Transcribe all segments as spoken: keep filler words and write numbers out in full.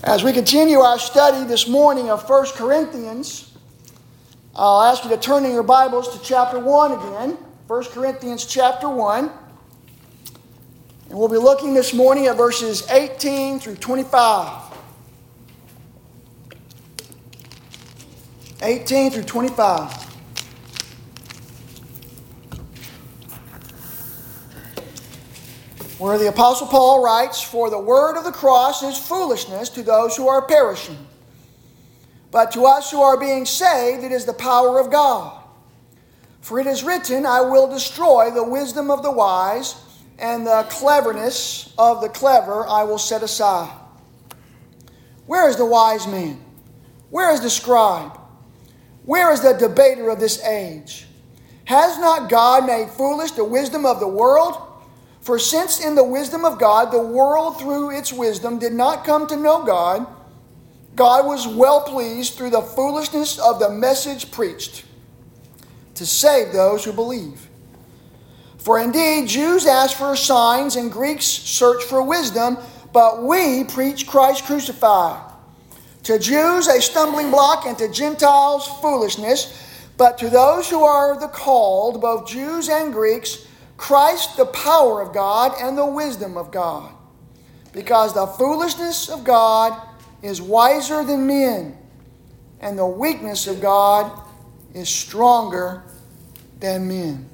As we continue our study this morning of First Corinthians, I'll ask you to turn in your Bibles to chapter one again. First Corinthians chapter one. And we'll be looking this morning at verses eighteen through twenty-five. eighteen through twenty-five. Where the Apostle Paul writes, "For the word of the cross is foolishness to those who are perishing. But to us who are being saved, it is the power of God. For it is written, I will destroy the wisdom of the wise, and the cleverness of the clever I will set aside. Where is the wise man? Where is the scribe? Where is the debater of this age? Has not God made foolish the wisdom of the world? For since in the wisdom of God, the world through its wisdom did not come to know God, God was well pleased through the foolishness of the message preached to save those who believe. For indeed, Jews ask for signs and Greeks search for wisdom, but we preach Christ crucified. To Jews a stumbling block, and to Gentiles foolishness, but to those who are the called, both Jews and Greeks, Christ the power of God and the wisdom of God. Because the foolishness of God is wiser than men, and the weakness of God is stronger than men."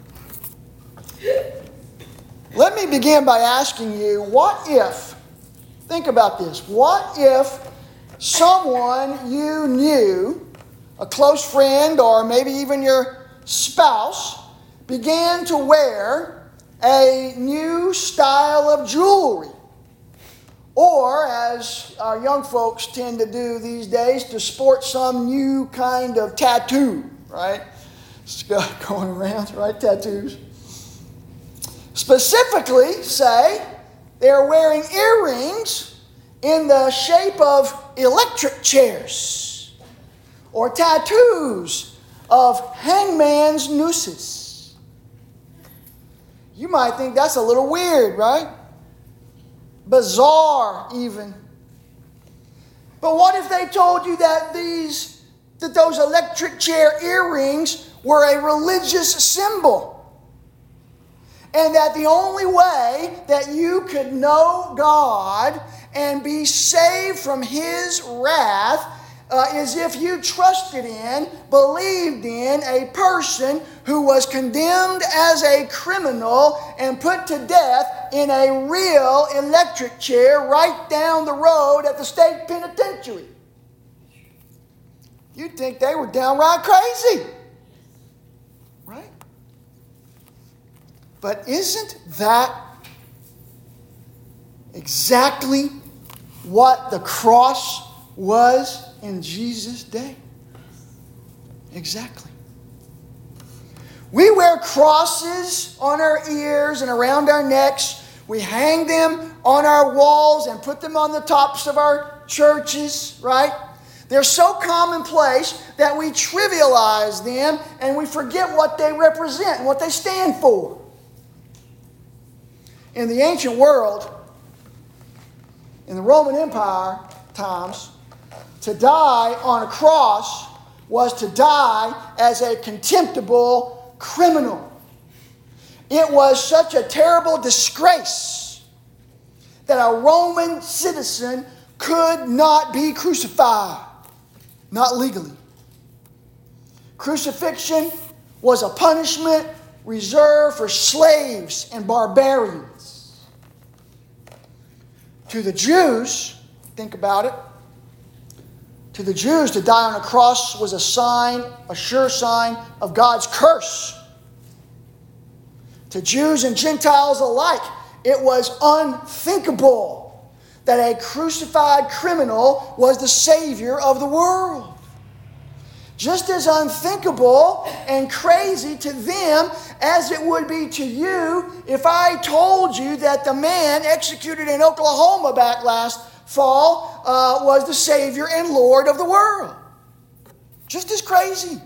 Let me begin by asking you, what if, think about this, what if someone you knew, a close friend or maybe even your spouse, began to wear a new style of jewelry? Or, as our young folks tend to do these days, to sport some new kind of tattoo, right? It's going around, right? Tattoos. Specifically, say, they're wearing earrings in the shape of electric chairs, or tattoos of hangman's nooses. You might think that's a little weird, right? Bizarre, even. But what if they told you that these, that those electric chair earrings were a religious symbol? And that the only way that you could know God and be saved from His wrath uh, is if you trusted in, believed in a person who was condemned as a criminal and put to death in a real electric chair right down the road at the state penitentiary. You'd think they were downright crazy, right? But isn't that exactly what the cross was in Jesus' day? Exactly. We wear crosses on our ears and around our necks. We hang them on our walls and put them on the tops of our churches, right? They're so commonplace that we trivialize them and we forget what they represent and what they stand for. In the ancient world, in the Roman Empire times, to die on a cross was to die as a contemptible criminal. It was such a terrible disgrace that a Roman citizen could not be crucified, not legally. Crucifixion was a punishment reserved for slaves and barbarians. To the Jews, think about it, to the Jews, to die on a cross was a sign, a sure sign of God's curse. To Jews and Gentiles alike, it was unthinkable that a crucified criminal was the Savior of the world. Just as unthinkable and crazy to them as it would be to you if I told you that the man executed in Oklahoma back last fall uh, was the Savior and Lord of the world. Just as crazy.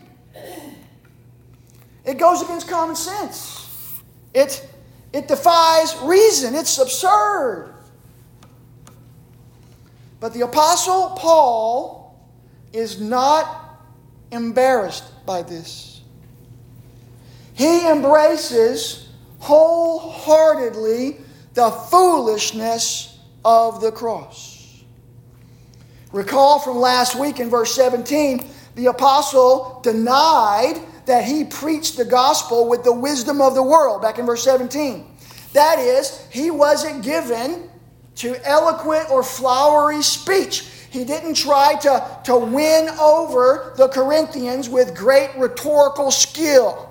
It goes against common sense. It, it defies reason. It's absurd. But the Apostle Paul is not embarrassed by this. He embraces wholeheartedly the foolishness of the cross. Recall from last week in verse seventeen, the apostle denied that he preached the gospel with the wisdom of the world, back in verse seventeen. That is, he wasn't given to eloquent or flowery speech. He didn't try to, to win over the Corinthians with great rhetorical skill.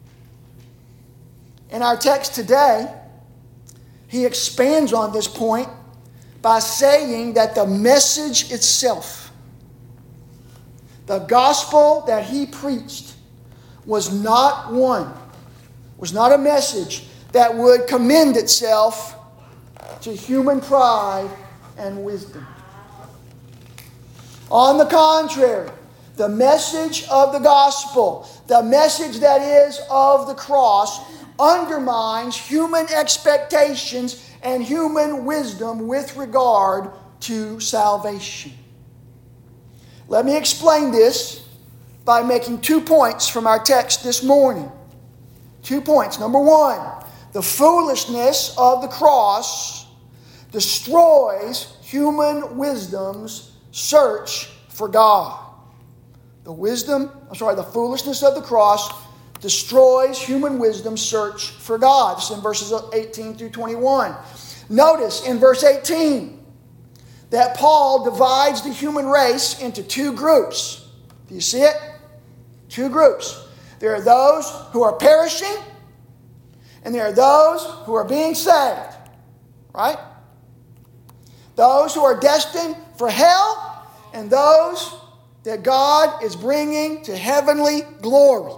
In our text today, he expands on this point by saying that the message itself, the gospel that he preached, was not one, was not a message that would commend itself to human pride and wisdom. On the contrary, the message of the gospel, the message that is of the cross, undermines human expectations and human wisdom with regard to salvation. Let me explain this by making two points from our text this morning. Two points. Number one, the foolishness of the cross destroys human wisdom's search for God. The wisdom, I'm sorry, the foolishness of the cross destroys human wisdom's search for God. This is in verses eighteen through twenty-one. Notice in verse eighteen that Paul divides the human race into two groups. Do you see it? Two groups. There are those who are perishing, and there are those who are being saved. Right? Those who are destined for hell, and those that God is bringing to heavenly glory.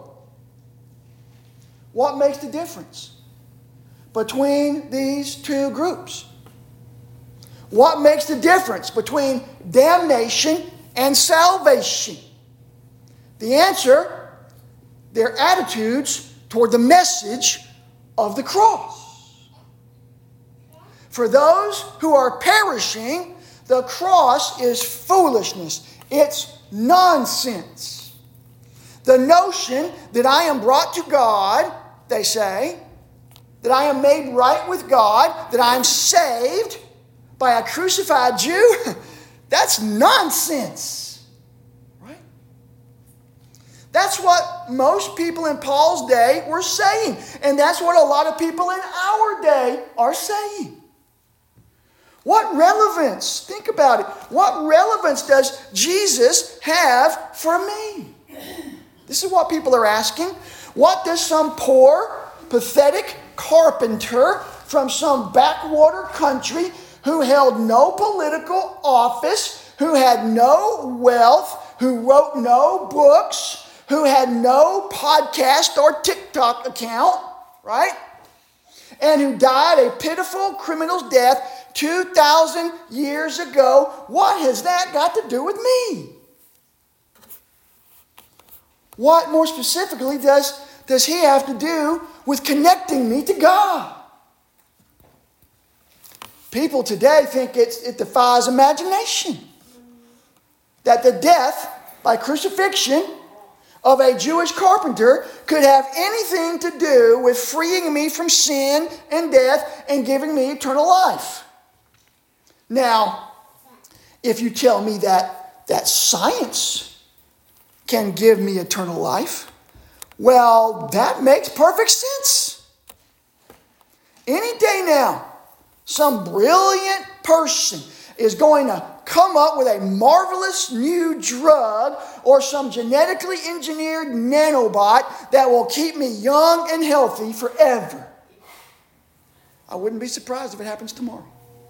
What makes the difference between these two groups? What makes the difference between damnation and salvation? The answer, their attitudes toward the message of the cross. For those who are perishing, the cross is foolishness. It's nonsense. The notion that I am brought to God, they say, that I am made right with God, that I am saved by a crucified Jew, that's nonsense. Right? That's what most people in Paul's day were saying. And that's what a lot of people in our day are saying. What relevance, think about it, what relevance does Jesus have for me? This is what people are asking. What does some poor, pathetic carpenter from some backwater country who held no political office, who had no wealth, who wrote no books, who had no podcast or TikTok account, right? And who died a pitiful criminal's death two thousand years ago, what has that got to do with me? What more specifically does, does he have to do with connecting me to God? People today think it's, it defies imagination that the death by crucifixion of a Jewish carpenter could have anything to do with freeing me from sin and death and giving me eternal life. Now, if you tell me that, that science can give me eternal life, well, that makes perfect sense. Any day now, some brilliant person is going to come up with a marvelous new drug or some genetically engineered nanobot that will keep me young and healthy forever. I wouldn't be surprised if it happens tomorrow.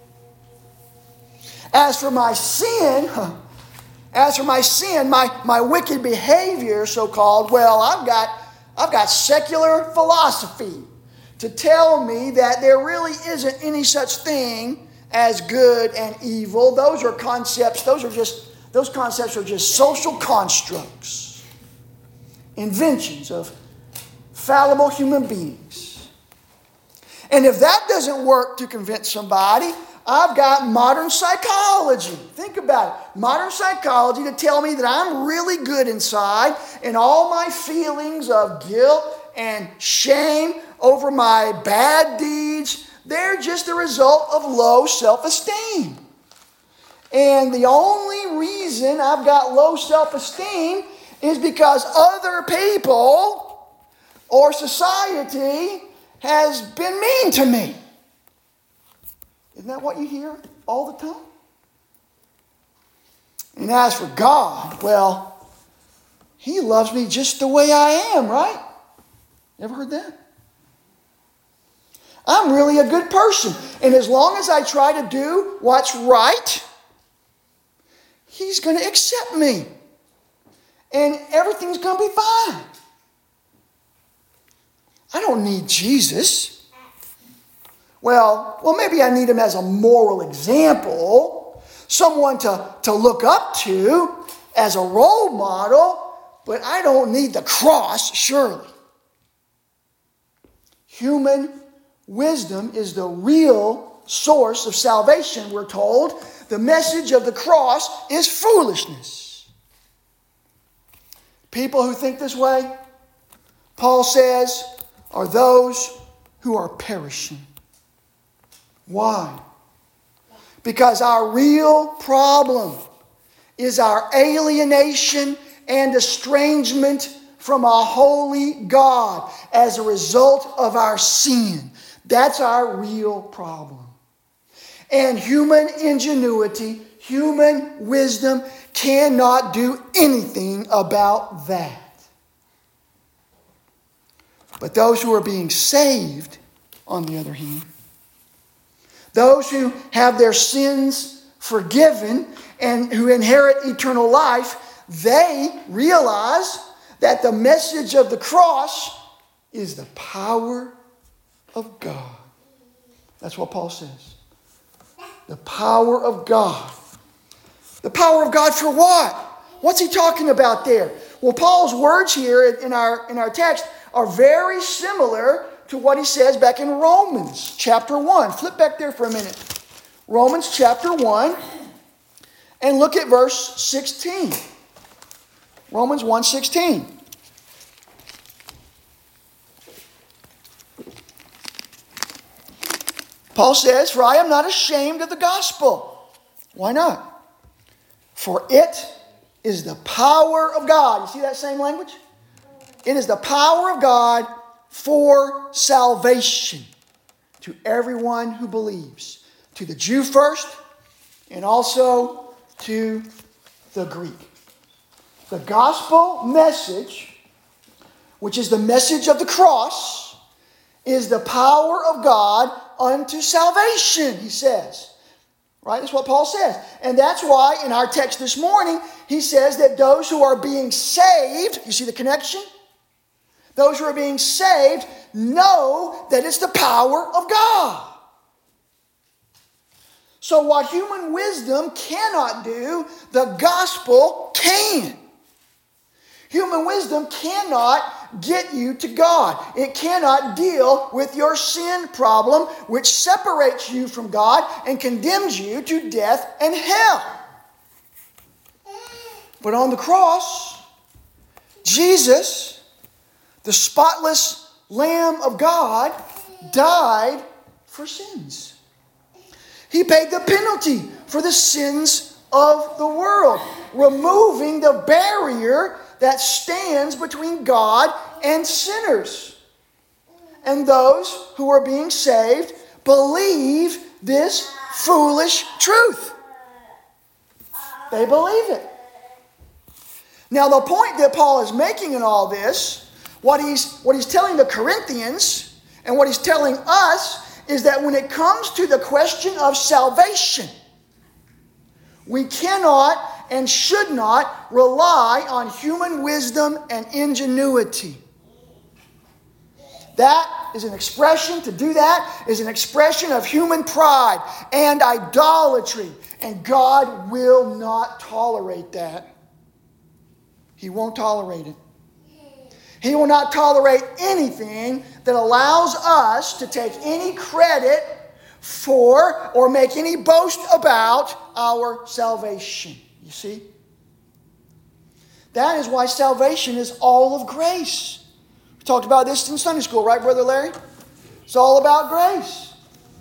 As for my sin, as for my sin, my, my wicked behavior, so-called, well, I've got, I've got secular philosophy to tell me that there really isn't any such thing as good and evil. Those are concepts, those are just, those concepts are just social constructs, inventions of fallible human beings. And if that doesn't work to convince somebody, I've got modern psychology. Think about it. Modern psychology to tell me that I'm really good inside and all my feelings of guilt and shame over my bad deeds, they're just a result of low self-esteem. And the only reason I've got low self-esteem is because other people or society has been mean to me. Isn't that what you hear all the time? And as for God, well, He loves me just the way I am, right? Ever heard that? I'm really a good person. And as long as I try to do what's right, He's going to accept me. And everything's going to be fine. I don't need Jesus. Well, well, maybe I need Him as a moral example, someone to, to look up to as a role model, but I don't need the cross, surely. Human wisdom is the real source of salvation, we're told. The message of the cross is foolishness. People who think this way, Paul says, are those who are perishing. Why? Because our real problem is our alienation and estrangement from a holy God as a result of our sin. That's our real problem. And human ingenuity, human wisdom cannot do anything about that. But those who are being saved, on the other hand, those who have their sins forgiven and who inherit eternal life, they realize that the message of the cross is the power of God. That's what Paul says. The power of God. The power of God for what? What's he talking about there? Well, Paul's words here in our, in our text are very similar to what he says back in Romans chapter one. Flip back there for a minute. Romans chapter one, and look at verse sixteen. Romans one sixteen. Paul says, "For I am not ashamed of the gospel." Why not? "For it is the power of God." You see that same language? It is the power of God for salvation to everyone who believes. To the Jew first, and also to the Greek. The gospel message, which is the message of the cross, is the power of God unto salvation, he says. Right? That's what Paul says. And that's why in our text this morning, he says that those who are being saved, you see the connection? Those who are being saved know that it's the power of God. So what human wisdom cannot do, the gospel can. Human wisdom cannot get you to God. It cannot deal with your sin problem, which separates you from God and condemns you to death and hell. But on the cross, Jesus, the spotless Lamb of God, died for sins. He paid the penalty for the sins of the world, removing the barrier that stands between God and sinners. And those who are being saved believe this foolish truth. They believe it. Now, the point that Paul is making in all this, what he's, what he's telling the Corinthians and what he's telling us, is that when it comes to the question of salvation, we cannot and should not rely on human wisdom and ingenuity. That is an expression, to do that is an expression of human pride and idolatry. And God will not tolerate that. He won't tolerate it. He will not tolerate anything that allows us to take any credit for or make any boast about our salvation. You see? That is why salvation is all of grace. We talked about this in Sunday school, right, Brother Larry? It's all about grace.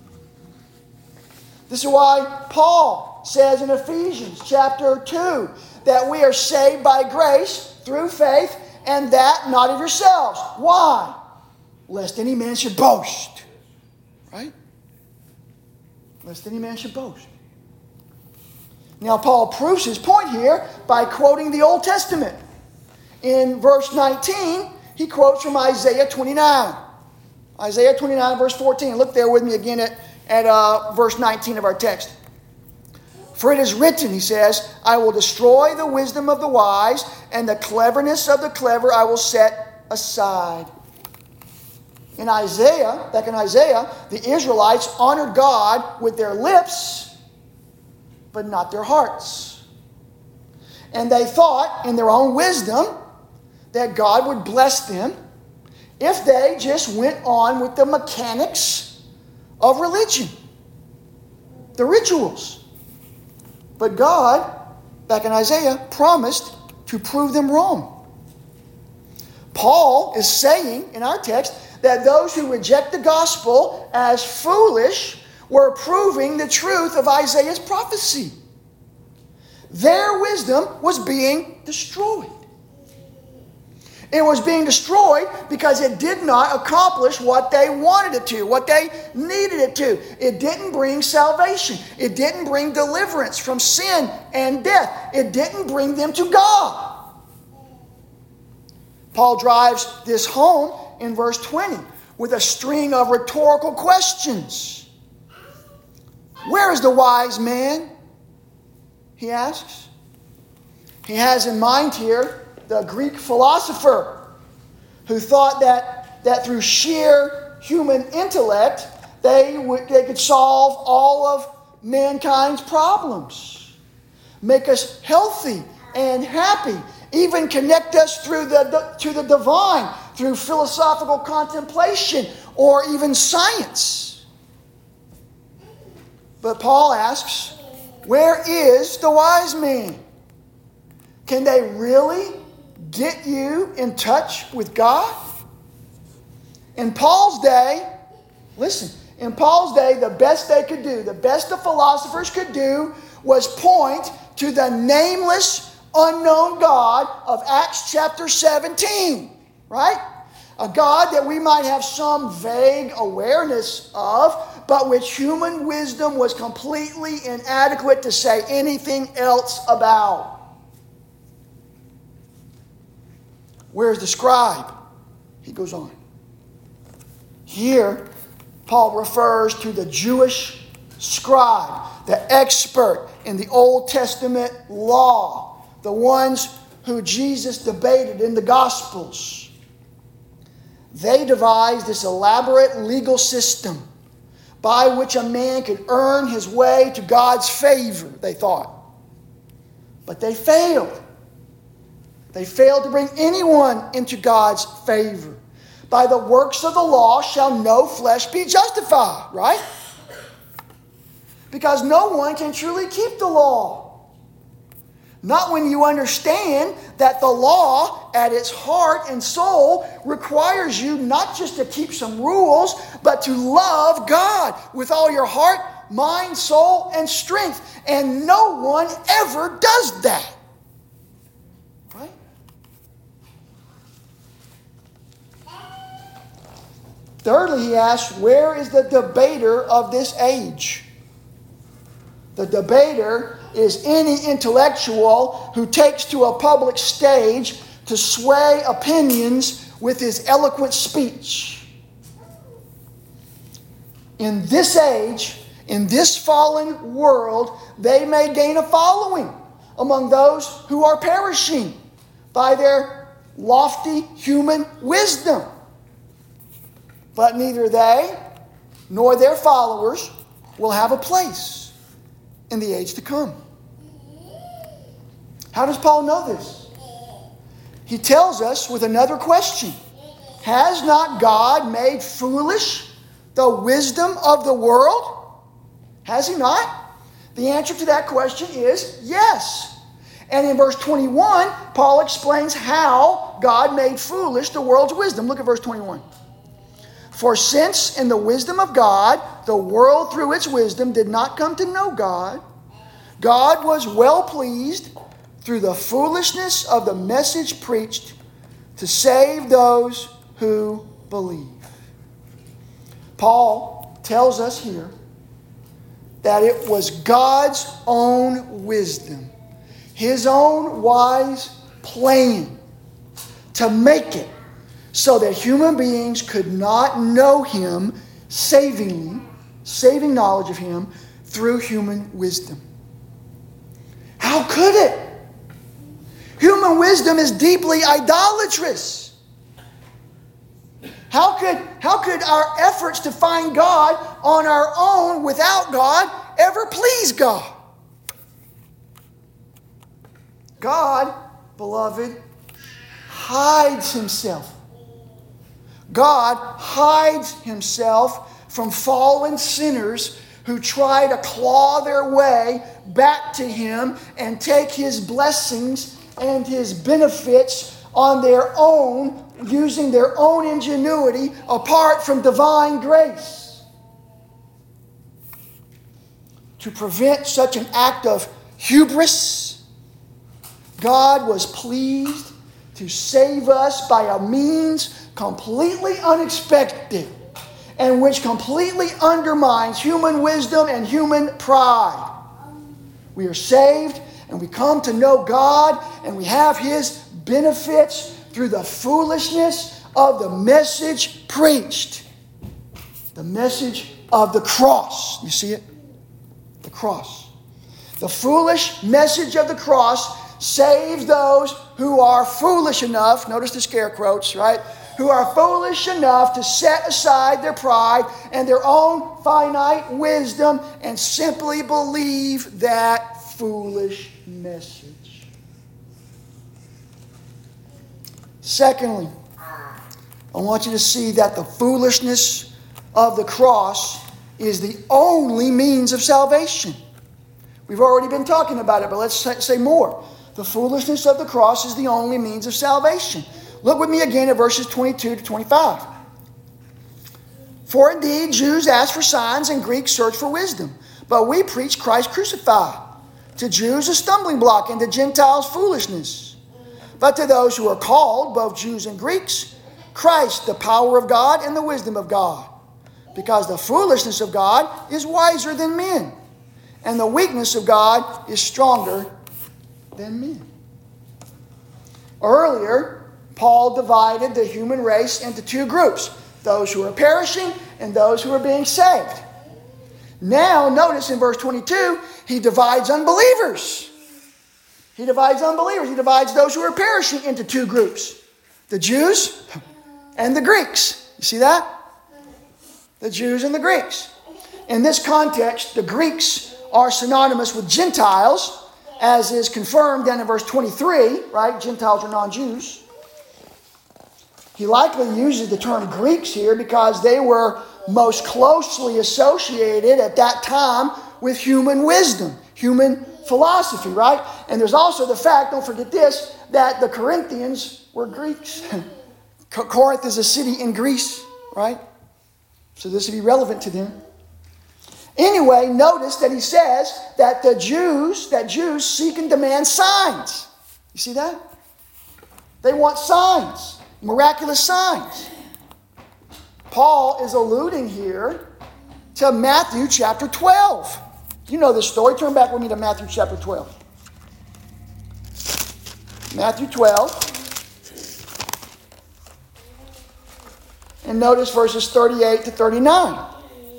This is why Paul says in Ephesians chapter two that we are saved by grace through faith, and that not of yourselves. Why? Lest any man should boast. Right? Lest any man should boast. Now, Paul proves his point here by quoting the Old Testament. In verse nineteen, he quotes from Isaiah twenty-nine. Isaiah twenty-nine, verse fourteen. Look there with me again at, at uh, verse nineteen of our text. For it is written, he says, I will destroy the wisdom of the wise, and the cleverness of the clever I will set aside. In Isaiah, back in Isaiah, the Israelites honored God with their lips, but not their hearts. And they thought in their own wisdom that God would bless them if they just went on with the mechanics of religion, the rituals. But God, back in Isaiah, promised to prove them wrong. Paul is saying in our text that those who reject the gospel as foolish were proving the truth of Isaiah's prophecy. Their wisdom was being destroyed. It was being destroyed because it did not accomplish what they wanted it to, what they needed it to. It didn't bring salvation. It didn't bring deliverance from sin and death. It didn't bring them to God. Paul drives this home in verse twenty with a string of rhetorical questions. Where is the wise man? He asks. He has in mind here the Greek philosopher who thought that, that through sheer human intellect they would they could solve all of mankind's problems, make us healthy and happy, even connect us through the, to the divine through philosophical contemplation or even science. But Paul asks, where is the wise man? Can they really get you in touch with God? In Paul's day, listen, in Paul's day, the best they could do, the best the philosophers could do was point to the nameless, unknown God of Acts chapter seventeen, right? A God that we might have some vague awareness of, but which human wisdom was completely inadequate to say anything else about. Where's the scribe? He goes on. Here, Paul refers to the Jewish scribe, the expert in the Old Testament law, the ones who Jesus debated in the Gospels. They devised this elaborate legal system by which a man could earn his way to God's favor, they thought. But they failed. They failed to bring anyone into God's favor. By the works of the law shall no flesh be justified, right? Because no one can truly keep the law. Not when you understand that the law at its heart and soul requires you not just to keep some rules, but to love God with all your heart, mind, soul, and strength. And no one ever does that. Right? Thirdly, he asks, where is the debater of this age? The debater is any intellectual who takes to a public stage to sway opinions with his eloquent speech. In this age, in this fallen world, they may gain a following among those who are perishing by their lofty human wisdom. But neither they nor their followers will have a place in the age to come. How does Paul know this? He tells us with another question. Has not God made foolish the wisdom of the world? Has he not? The answer to that question is yes. And in verse twenty-one, Paul explains how God made foolish the world's wisdom. Look at verse twenty-one. For since in the wisdom of God, the world through its wisdom did not come to know God, God was well pleased through the foolishness of the message preached to save those who believe. Paul tells us here that it was God's own wisdom, his own wise plan to make it so that human beings could not know him savingly, saving knowledge of him through human wisdom. How could it? Human wisdom is deeply idolatrous. How could, how could our efforts to find God on our own without God ever please God? God, beloved, hides himself. God hides himself from fallen sinners who try to claw their way back to him and take his blessings and his benefits on their own, using their own ingenuity apart from divine grace. To prevent such an act of hubris, God was pleased to save us by a means completely unexpected and which completely undermines human wisdom and human pride. We are saved and we come to know God and we have his benefits through the foolishness of the message preached. The message of the cross. You see it? The cross. The foolish message of the cross saves those who are foolish enough, notice the scare quotes, right? Who are foolish enough to set aside their pride and their own finite wisdom and simply believe that foolish message. Secondly, I want you to see that the foolishness of the cross is the only means of salvation. We've already been talking about it, but let's say more. The foolishness of the cross is the only means of salvation. Look with me again at verses twenty-two to twenty-five. For indeed, Jews ask for signs and Greeks search for wisdom, but we preach Christ crucified. To Jews a stumbling block and to Gentiles foolishness. But to those who are called, both Jews and Greeks, Christ, the power of God and the wisdom of God. Because the foolishness of God is wiser than men, and the weakness of God is stronger than men. Earlier, Paul divided the human race into two groups, those who are perishing and those who are being saved. Now, notice in verse twenty-two, he divides unbelievers. He divides unbelievers. He divides those who are perishing into two groups, the Jews and the Greeks. You see that? The Jews and the Greeks. In this context, the Greeks are synonymous with Gentiles, as is confirmed then in verse twenty-three, right? Gentiles are non-Jews. He likely uses the term Greeks here because they were most closely associated at that time with human wisdom, human philosophy, right? And there's also the fact, don't forget this, that the Corinthians were Greeks. Corinth is a city in Greece, right? So this would be relevant to them. Anyway, notice that he says that the Jews, that Jews seek and demand signs. You see that? They want signs, miraculous signs. Paul is alluding here to Matthew chapter twelve. You know this story. Turn back with me to Matthew chapter twelve. Matthew twelve. And notice verses thirty-eight to thirty-nine.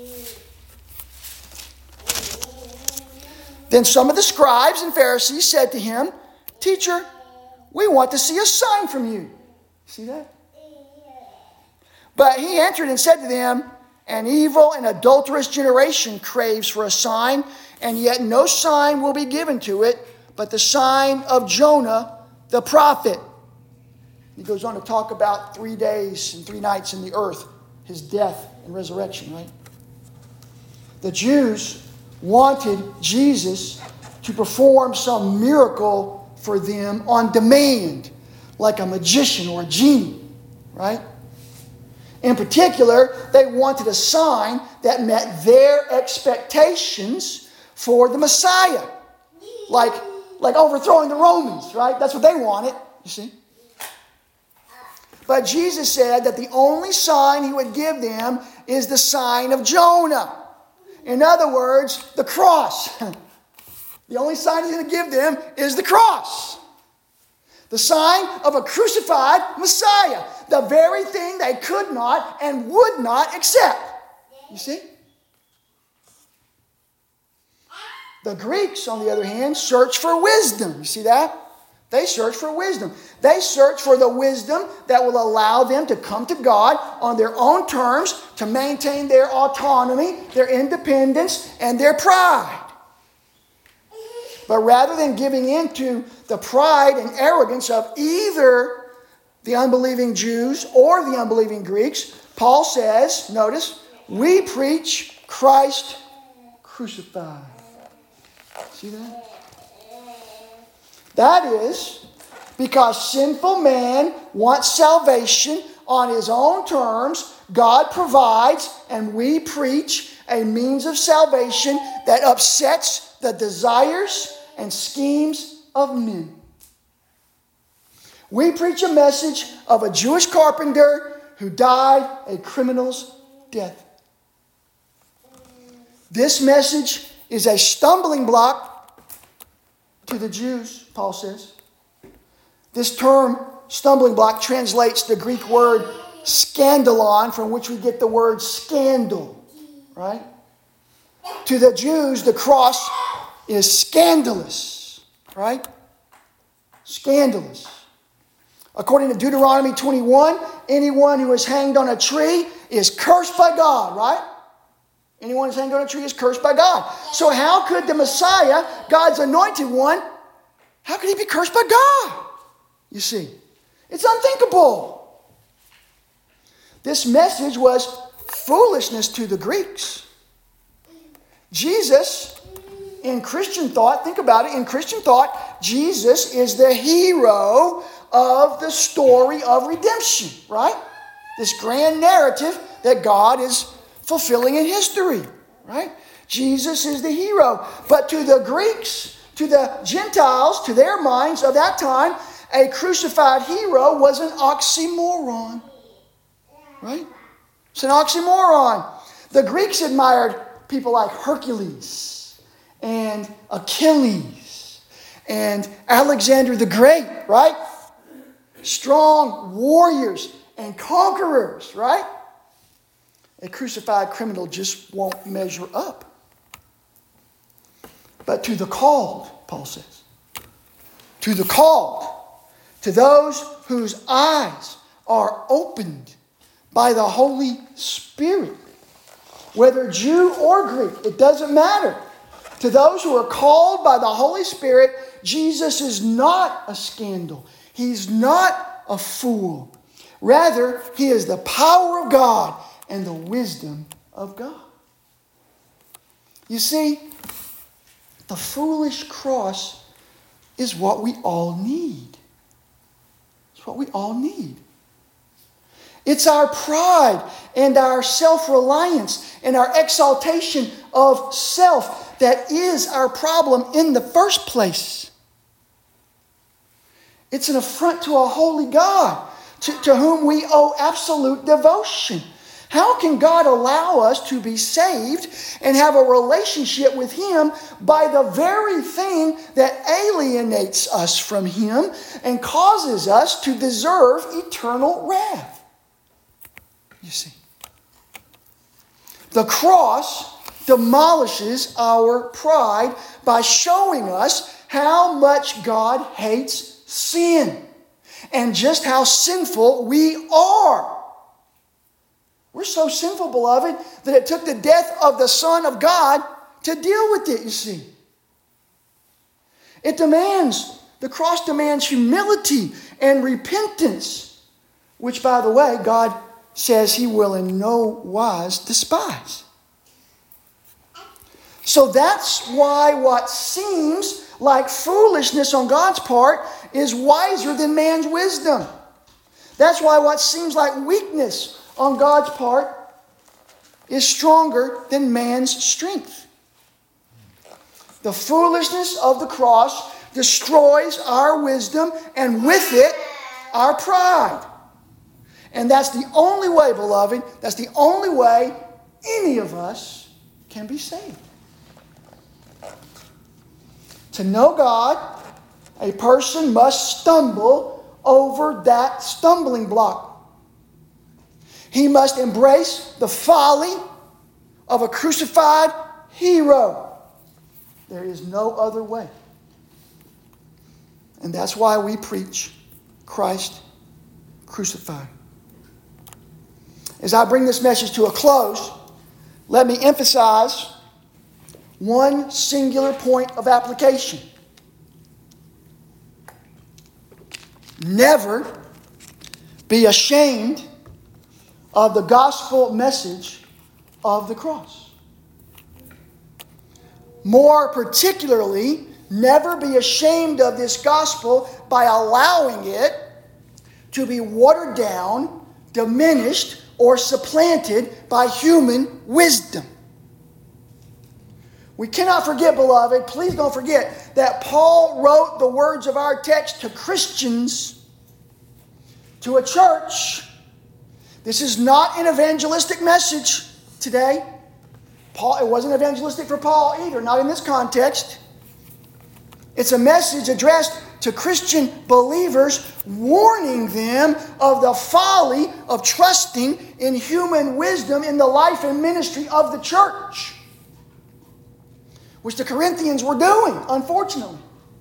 Then some of the scribes and Pharisees said to him, "Teacher, we want to see a sign from you." See that? But he answered and said to them, "An evil and adulterous generation craves for a sign, and yet no sign will be given to it, but the sign of Jonah the prophet." He goes on to talk about three days and three nights in the earth, his death and resurrection, right? The Jews wanted Jesus to perform some miracle for them on demand, like a magician or a genie, right? In particular, they wanted a sign that met their expectations for the Messiah, like, like overthrowing the Romans, right? That's what they wanted, you see. But Jesus said that the only sign he would give them is the sign of Jonah. In other words, the cross. The only sign he's going to give them is the cross. The sign of a crucified Messiah. The very thing they could not and would not accept. You see? The Greeks, on the other hand, search for wisdom. You see that? They search for wisdom. They search for the wisdom that will allow them to come to God on their own terms, to maintain their autonomy, their independence, and their pride. But rather than giving in to the pride and arrogance of either the unbelieving Jews or the unbelieving Greeks, Paul says, notice, we preach Christ crucified. See that? That is because sinful man wants salvation on his own terms. God provides, and we preach a means of salvation that upsets the desires and schemes of men. We preach a message of a Jewish carpenter who died a criminal's death. This message is a stumbling block to the Jews, Paul says. This term, stumbling block, translates the Greek word scandalon, from which we get the word scandal, right? To the Jews, the cross is scandalous, right? Scandalous. According to Deuteronomy twenty-one, anyone who is hanged on a tree is cursed by God, right? Anyone who's hanged on a tree is cursed by God. So how could the Messiah, God's anointed one, how could he be cursed by God? You see, it's unthinkable. This message was foolishness to the Greeks. Jesus, in Christian thought, think about it, in Christian thought, Jesus is the hero of the story of redemption, right? This grand narrative that God is fulfilling in history, right? Jesus is the hero. But to the Greeks, to the Gentiles, to their minds of that time, a crucified hero was an oxymoron, right? It's an oxymoron. The Greeks admired people like Hercules and Achilles and Alexander the Great, right? Strong warriors and conquerors, right? A crucified criminal just won't measure up. But to the called, Paul says, to the called, to those whose eyes are opened by the Holy Spirit, whether Jew or Greek, it doesn't matter. To those who are called by the Holy Spirit, Jesus is not a scandal. He's not a fool. Rather, he is the power of God and the wisdom of God. You see, the foolish cross is what we all need. It's what we all need. It's our pride and our self-reliance and our exaltation of self that is our problem in the first place. It's an affront to a holy God, to, to whom we owe absolute devotion. How can God allow us to be saved and have a relationship with Him by the very thing that alienates us from Him and causes us to deserve eternal wrath? You see, the cross demolishes our pride by showing us how much God hates sin and just how sinful we are. We're so sinful, beloved, that it took the death of the Son of God to deal with it, you see. It demands, the cross demands humility and repentance, which, by the way, God says He will in no wise despise. So that's why what seems like foolishness on God's part is wiser than man's wisdom. That's why what seems like weakness on God's part is stronger than man's strength. The foolishness of the cross destroys our wisdom, and with it, our pride. And that's the only way, beloved, that's the only way any of us can be saved. To know God, a person must stumble over that stumbling block. He must embrace the folly of a crucified hero. There is no other way. And that's why we preach Christ crucified. As I bring this message to a close, let me emphasize one singular point of application. Never be ashamed of the gospel message of the cross. More particularly, never be ashamed of this gospel by allowing it to be watered down, diminished, or supplanted by human wisdom. We cannot forget, beloved, please don't forget, that Paul wrote the words of our text to Christians, to a church. This is not an evangelistic message today. Paul, it wasn't evangelistic for Paul either, not in this context. It's a message addressed to Christian believers, warning them of the folly of trusting in human wisdom in the life and ministry of the church, which the Corinthians were doing, unfortunately.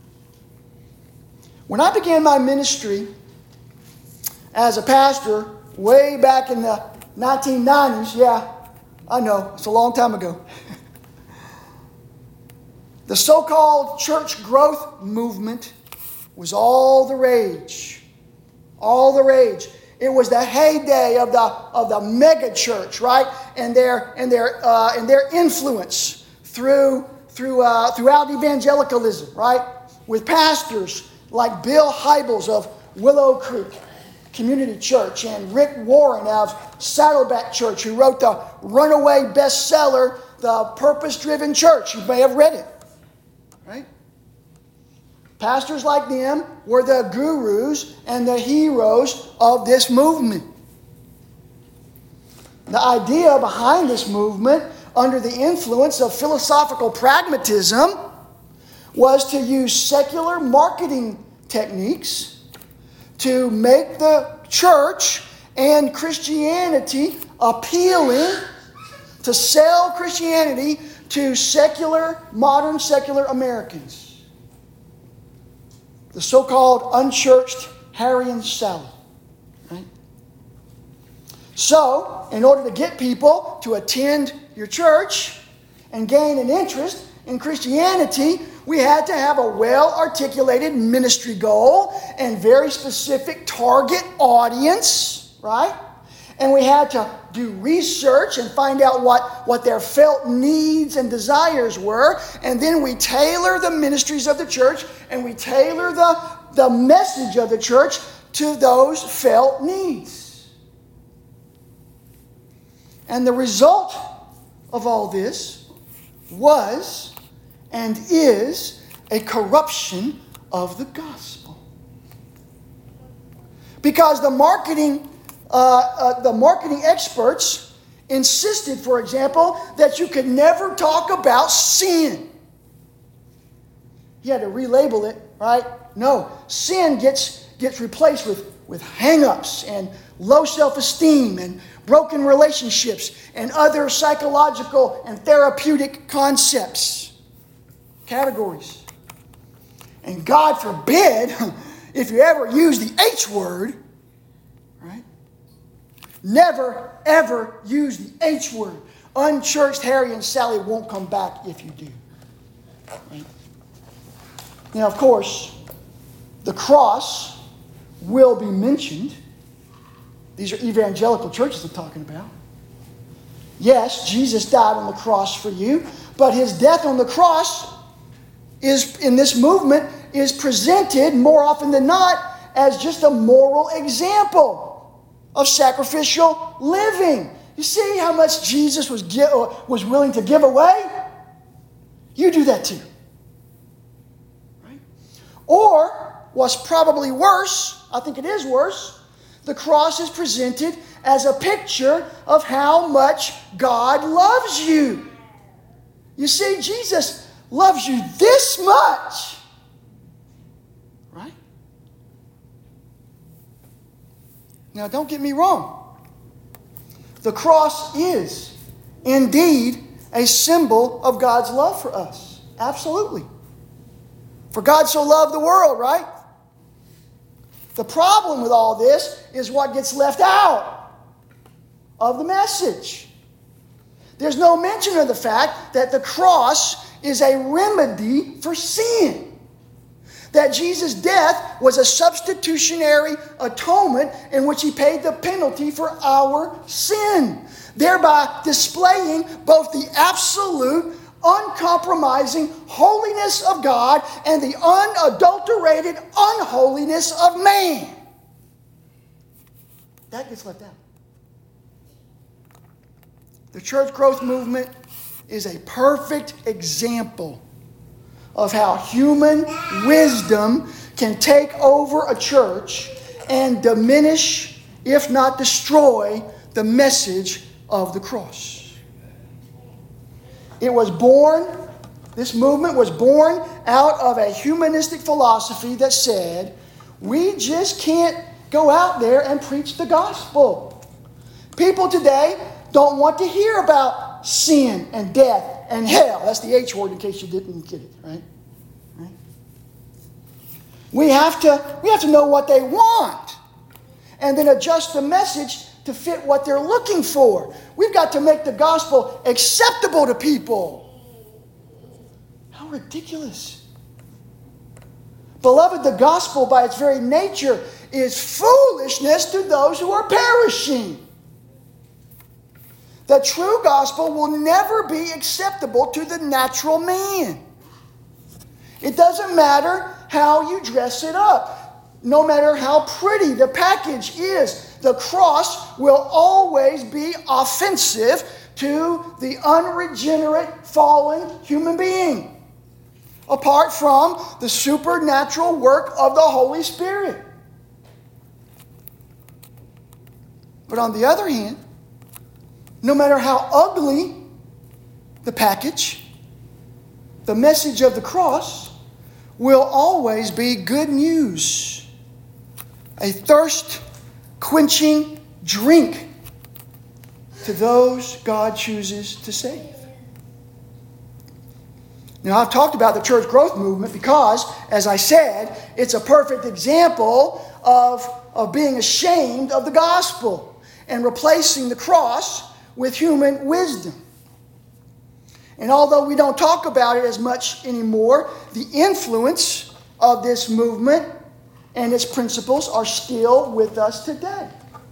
When I began my ministry as a pastor way back in the nineteen nineties, yeah, I know, it's a long time ago. The so-called church growth movement was all the rage. All the rage. It was the heyday of the of the mega church, right? And their and their uh, and their influence through through uh, throughout evangelicalism, right? With pastors like Bill Hybels of Willow Creek Community Church and Rick Warren of Saddleback Church, who wrote the runaway bestseller, The Purpose-Driven Church. You may have read it, right? Pastors like them were the gurus and the heroes of this movement. The idea behind this movement, under the influence of philosophical pragmatism, was to use secular marketing techniques to make the church and Christianity appealing, to sell Christianity to secular, modern secular Americans. The so-called unchurched Harry and Sally. Right? So, in order to get people to attend your church and gain an interest in Christianity, we had to have a well-articulated ministry goal and very specific target audience, right? And we had to do research and find out what, what their felt needs and desires were. And then we tailor the ministries of the church and we tailor the, the message of the church to those felt needs. And the result of all this was and is a corruption of the gospel. Because the marketing Uh, uh, the marketing experts insisted, for example, that you could never talk about sin. You had to relabel it, right? No, sin gets gets replaced with, with hang-ups and low self-esteem and broken relationships and other psychological and therapeutic concepts, categories. And God forbid, if you ever use the H word, right? Never, ever use the H word. Unchurched Harry and Sally won't come back if you do. Right? Now, of course, the cross will be mentioned. These are evangelical churches I'm talking about. Yes, Jesus died on the cross for you, But his death on the cross is, in this movement, is presented more often than not as just a moral example of sacrificial living. You see how much Jesus was, give, was willing to give away? You do that too. Right? Or, what's probably worse, I think it is worse, the cross is presented as a picture of how much God loves you. You see, Jesus loves you this much. Right? Now, don't get me wrong. The cross is indeed a symbol of God's love for us. Absolutely. For God so loved the world, right? The problem with all this is what gets left out of the message. There's no mention of the fact that the cross is a remedy for sin. That Jesus' death was a substitutionary atonement in which he paid the penalty for our sin, thereby displaying both the absolute, uncompromising holiness of God and the unadulterated unholiness of man. That gets left out. The church growth movement is a perfect example of how human wisdom can take over a church and diminish, if not destroy, the message of the cross. It was born, this movement was born out of a humanistic philosophy that said, we just can't go out there and preach the gospel. People today don't want to hear about sin and death and hell. That's the H word in case you didn't get it, right? right? We have to, we have to know what they want and then adjust the message to fit what they're looking for. We've got to make the gospel acceptable to people. How ridiculous. Beloved, the gospel by its very nature is foolishness to those who are perishing. The true gospel will never be acceptable to the natural man. It doesn't matter how you dress it up. No matter how pretty the package is, the cross will always be offensive to the unregenerate, fallen human being, apart from the supernatural work of the Holy Spirit. But on the other hand, no matter how ugly the package, the message of the cross will always be good news. A thirst-quenching drink to those God chooses to save. Now, I've talked about the church growth movement because, as I said, it's a perfect example of, of being ashamed of the gospel and replacing the cross with human wisdom. And although we don't talk about it as much anymore, the influence of this movement and its principles are still with us today.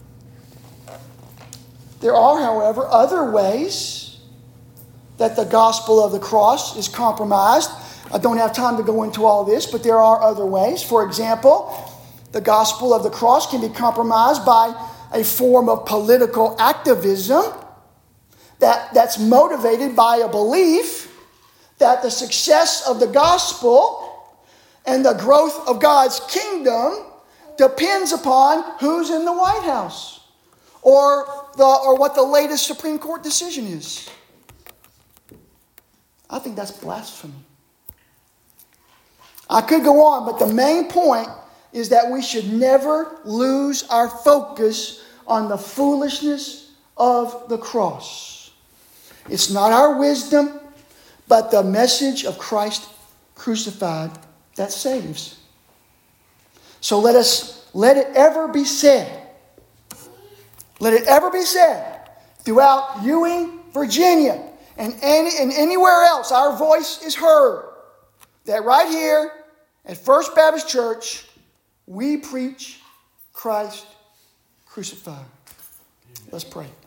There are, however, other ways that the gospel of the cross is compromised. I don't have time to go into all this, but there are other ways. For example, the gospel of the cross can be compromised by a form of political activism that, that's motivated by a belief that the success of the gospel and the growth of God's kingdom depends upon who's in the White House or, the, or what the latest Supreme Court decision is. I think that's blasphemy. I could go on, but the main point is that we should never lose our focus on the foolishness of the cross. It's not our wisdom, but the message of Christ crucified that saves. So let us, let it ever be said, let it ever be said throughout Ewing, Virginia, and, any, and anywhere else our voice is heard, that right here at First Baptist Church, we preach Christ crucified. Let's pray.